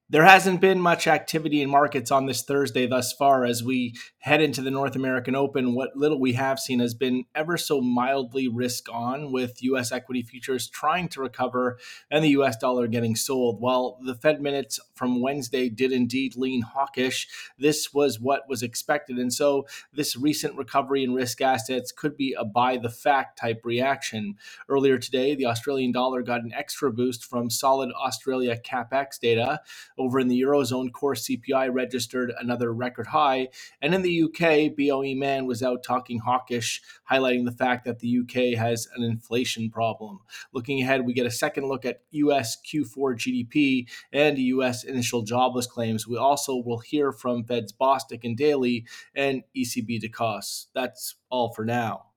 There hasn't been much activity in markets on this Thursday thus far as we head into the North American Open. What little we have seen has been ever so mildly risk on, with U.S. equity futures trying to recover and the U.S. dollar getting sold. While the Fed minutes from Wednesday did indeed lean hawkish, this was what was expected. And so this recent recovery in risk assets could be a buy the fact type reaction. Earlier today, the Australian dollar got an extra boost from solid Australia CapEx data. Over in the Eurozone, core CPI registered another record high. And in the UK, BOE Mann was out talking hawkish, highlighting the fact that the UK has an inflation problem. Looking ahead, we get a second look at US Q4 GDP and US initial jobless claims. We also will hear from Fed's Bostic and Daly and ECB DeCoste. That's all for now.